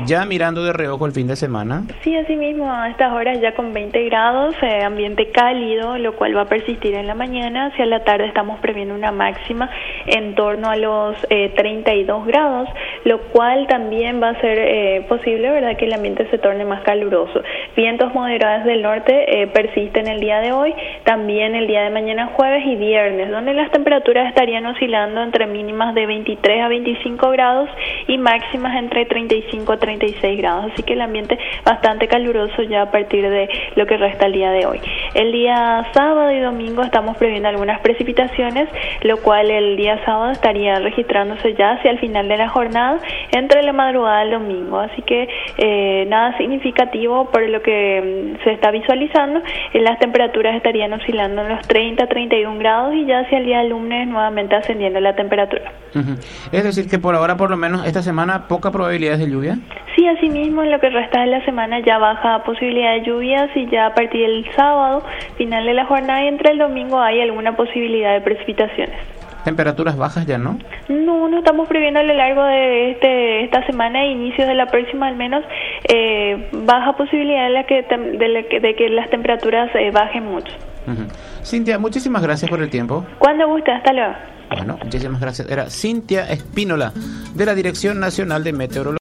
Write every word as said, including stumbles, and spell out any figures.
ya mirando de reojo el fin de semana. Sí, así mismo, a estas horas ya con veinte grados, eh, ambiente cálido, lo cual va a persistir en la mañana. Hacia la tarde estamos previendo una máxima en torno a los eh, treinta y dos grados, lo cual también va a ser eh, posible, ¿verdad?, que el ambiente se torne más caluroso. Vientos moderados del norte eh, persisten el día de hoy, también el día de mañana jueves y viernes, donde las temperaturas estarían oscilando entre mínimas de veintitrés a veinticinco grados y máximas entre treinta y cinco a treinta y seis grados, así que el ambiente bastante caluroso ya a partir de lo que resta el día de hoy. El día sábado y domingo estamos previendo algunas precipitaciones, lo cual el día sábado estaría registrándose ya hacia el final de la jornada, entre la madrugada del domingo, así que eh, nada significativo por lo que mm, se está visualizando. Eh, las temperaturas estarían oscilando en los treinta a treinta y un grados y ya hacia el día lunes nuevamente ascendiendo la temperatura. Uh-huh. Es decir, que por ahora, por lo menos esta semana, poca probabilidad de lluvia. Sí, asimismo, en lo que resta de la semana ya baja posibilidad de lluvias y ya a partir del sábado, final de la jornada y entre el domingo hay alguna posibilidad de precipitaciones. Temperaturas bajas ya, ¿no? No, no estamos previendo a lo largo de este esta semana e inicios de la próxima al menos eh, baja posibilidad de, la que, de, la que, de que las temperaturas eh, bajen mucho. Uh-huh. Cintia, muchísimas gracias por el tiempo. Cuando guste, hasta luego. Bueno, muchísimas gracias. Era Cintia Espínola, de la Dirección Nacional de Meteorología.